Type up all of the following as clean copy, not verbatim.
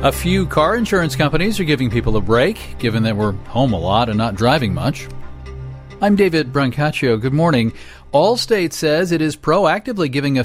A few car insurance companies are giving people a break, given that we're home a lot and not driving much. I'm David Brancaccio. Good morning. Allstate says it is proactively giving a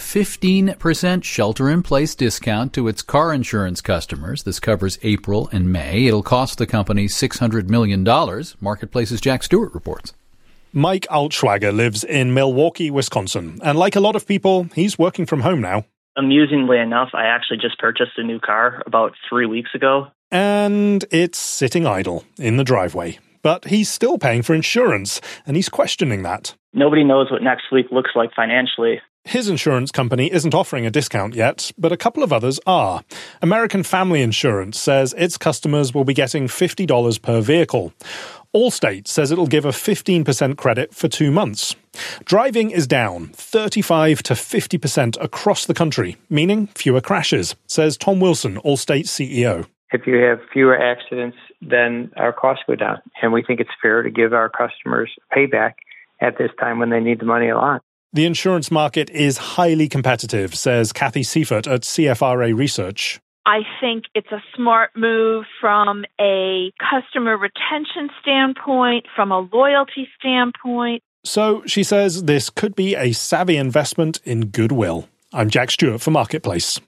15% shelter-in-place discount to its car insurance customers. This covers April and May. It'll cost the company $600 million. Marketplace's Jack Stewart reports. Mike Altschwager lives in Milwaukee, Wisconsin. And like a lot of people, he's working from home now. Amusingly enough, I actually just purchased a new car about 3 weeks ago. And it's sitting idle in the driveway. But he's still paying for insurance, and he's questioning that. Nobody knows what next week looks like financially. His insurance company isn't offering a discount yet, but a couple of others are. American Family Insurance says its customers will be getting $50 per vehicle. Allstate says it'll give a 15% credit for 2 months. Driving is down 35 to 50% across the country, meaning fewer crashes, says Tom Wilson, Allstate's CEO. If you have fewer accidents, then our costs go down. And we think it's fair to give our customers payback at this time when they need the money a lot. The insurance market is highly competitive, says Kathy Seifert at CFRA Research. I think it's a smart move from a customer retention standpoint, from a loyalty standpoint. So she says this could be a savvy investment in goodwill. I'm Jack Stewart for Marketplace.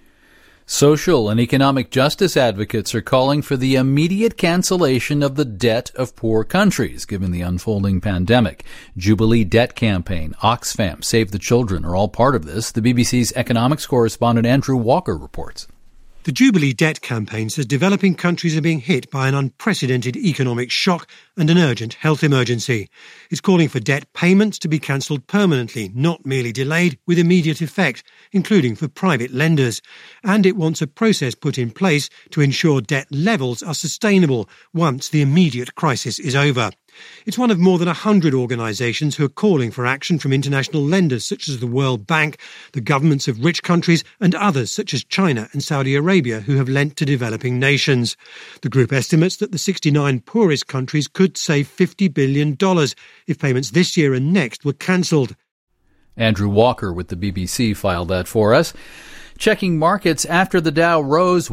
Social and economic justice advocates are calling for the immediate cancellation of the debt of poor countries, given the unfolding pandemic. Jubilee Debt Campaign, Oxfam, Save the Children are all part of this. The BBC's economics correspondent Andrew Walker reports. The Jubilee Debt Campaign says developing countries are being hit by an unprecedented economic shock and an urgent health emergency. It's calling for debt payments to be cancelled permanently, not merely delayed, with immediate effect, including for private lenders. And it wants a process put in place to ensure debt levels are sustainable once the immediate crisis is over. It's one of more than 100 organisations who are calling for action from international lenders such as the World Bank, the governments of rich countries and others such as China and Saudi Arabia who have lent to developing nations. The group estimates that the 69 poorest countries could save $50 billion if payments this year and next were cancelled. Andrew Walker with the BBC filed that for us. Checking markets after the Dow rose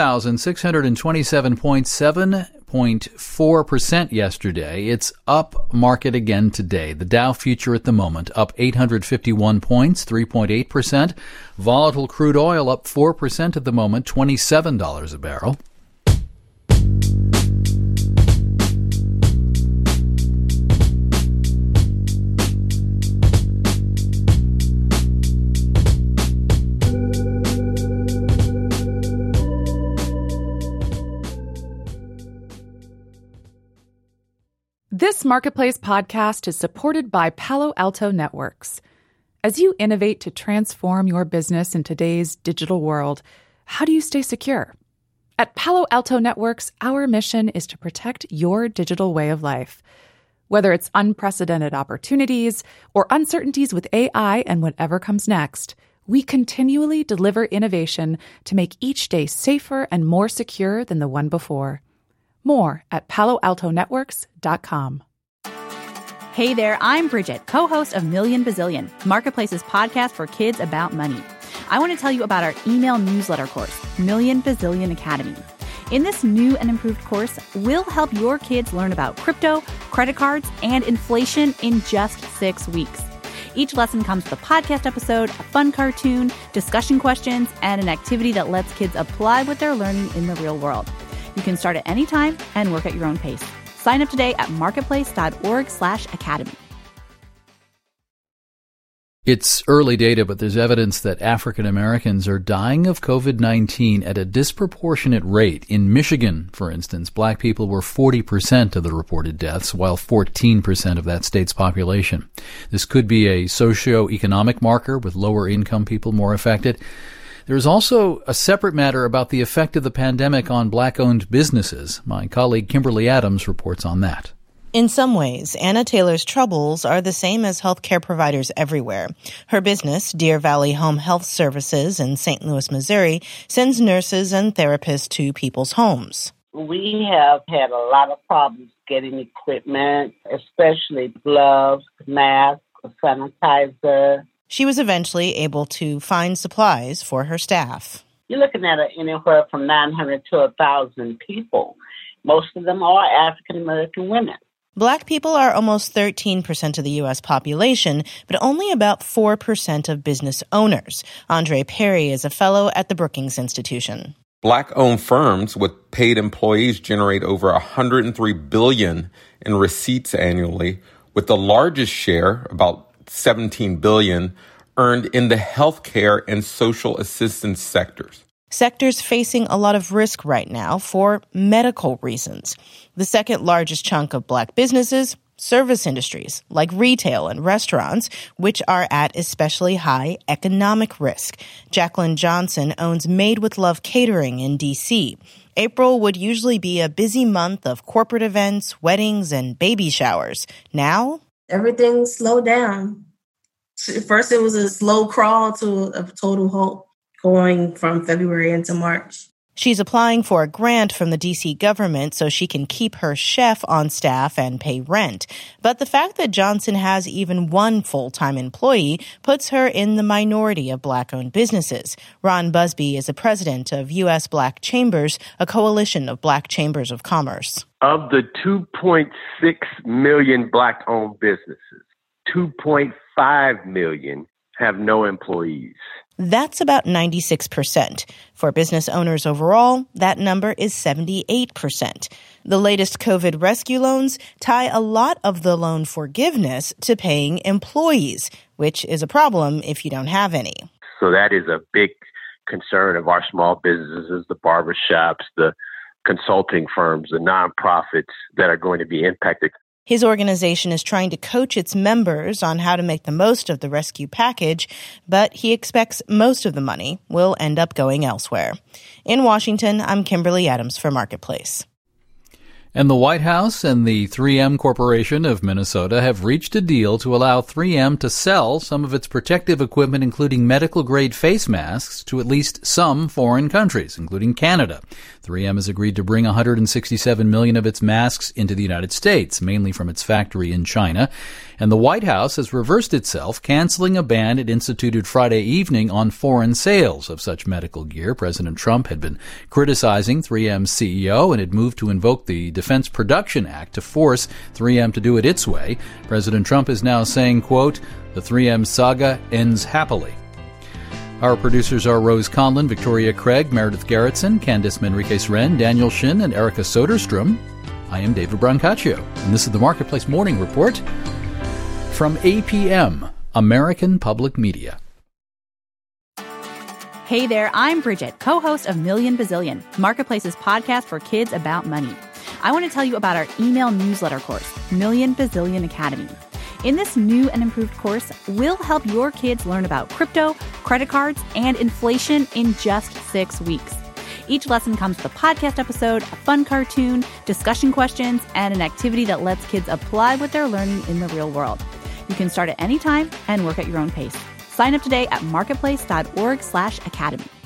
1,627.4% yesterday. It's up market again today. The Dow future at the moment up 851 points, 3.8%. Volatile crude oil up 4% at the moment, $27 a barrel. This Marketplace podcast is supported by Palo Alto Networks. As you innovate to transform your business in today's digital world, how do you stay secure? At Palo Alto Networks, our mission is to protect your digital way of life. Whether it's unprecedented opportunities or uncertainties with AI and whatever comes next, we continually deliver innovation to make each day safer and more secure than the one before. More at paloaltonetworks.com. Hey there, I'm Bridget, co-host of Million Bazillion, Marketplace's podcast for kids about money. I want to tell you about our email newsletter course, Million Bazillion Academy. In this new and improved course, we'll help your kids learn about crypto, credit cards, and inflation in just 6 weeks. Each lesson comes with a podcast episode, a fun cartoon, discussion questions, and an activity that lets kids apply what they're learning in the real world. You can start at any time and work at your own pace. Sign up today at marketplace.org/academy. It's early data, but there's evidence that African Americans are dying of COVID-19 at a disproportionate rate. In Michigan, for instance, black people were 40% of the reported deaths, while 14% of that state's population. This could be a socio-economic marker, with lower income people more affected. There's also a separate matter about the effect of the pandemic on black-owned businesses. My colleague Kimberly Adams reports on that. In some ways, Anna Taylor's troubles are the same as healthcare providers everywhere. Her business, Deer Valley Home Health Services in St. Louis, Missouri, sends nurses and therapists to people's homes. We have had a lot of problems getting equipment, especially gloves, masks, sanitizer. She was eventually able to find supplies for her staff. You're looking at anywhere from 900 to 1,000 people. Most of them are African-American women. Black people are almost 13% of the U.S. population, but only about 4% of business owners. Andre Perry is a fellow at the Brookings Institution. Black-owned firms with paid employees generate over $103 billion in receipts annually, with the largest share, about $17 billion, earned in the healthcare and social assistance sectors. Sectors facing a lot of risk right now for medical reasons. The second largest chunk of black businesses, service industries like retail and restaurants, which are at especially high economic risk. Jacqueline Johnson owns Made with Love Catering in D.C. April would usually be a busy month of corporate events, weddings, and baby showers. Now, everything slowed down. First, it was a slow crawl to a total halt going from February into March. She's applying for a grant from the D.C. government so she can keep her chef on staff and pay rent. But the fact that Johnson has even one full-time employee puts her in the minority of black-owned businesses. Ron Busby is the president of U.S. Black Chambers, a coalition of black chambers of commerce. Of the 2.6 million black-owned businesses, 2.5 million have no employees. That's about 96%. For business owners overall, that number is 78%. The latest COVID rescue loans tie a lot of the loan forgiveness to paying employees, which is a problem if you don't have any. So that is a big concern of our small businesses, the barbershops, the consulting firms, the nonprofits that are going to be impacted. His organization is trying to coach its members on how to make the most of the rescue package, but he expects most of the money will end up going elsewhere. In Washington, I'm Kimberly Adams for Marketplace. And the White House and the 3M Corporation of Minnesota have reached a deal to allow 3M to sell some of its protective equipment, including medical-grade face masks, to at least some foreign countries, including Canada. 3M has agreed to bring 167 million of its masks into the United States, mainly from its factory in China. And the White House has reversed itself, canceling a ban it instituted Friday evening on foreign sales of such medical gear. President Trump had been criticizing 3M's CEO and had moved to invoke the Defense Production Act to force 3M to do it its way. President Trump is now saying, quote, "The 3M saga ends happily." Our producers are Rose Conlon, Victoria Craig, Meredith Gerritsen, Candice Manriquez-Wren, Daniel Shin, and Erica Soderstrom. I am David Brancaccio, and this is the Marketplace Morning Report from APM, American Public Media. Hey there, I'm Bridget, co-host of Million Bazillion, Marketplace's podcast for kids about money. I want to tell you about our email newsletter course, Million Bazillion Academy. In this new and improved course, we'll help your kids learn about crypto, credit cards, and inflation in just 6 weeks. Each lesson comes with a podcast episode, a fun cartoon, discussion questions, and an activity that lets kids apply what they're learning in the real world. You can start at any time and work at your own pace. Sign up today at marketplace.org/academy.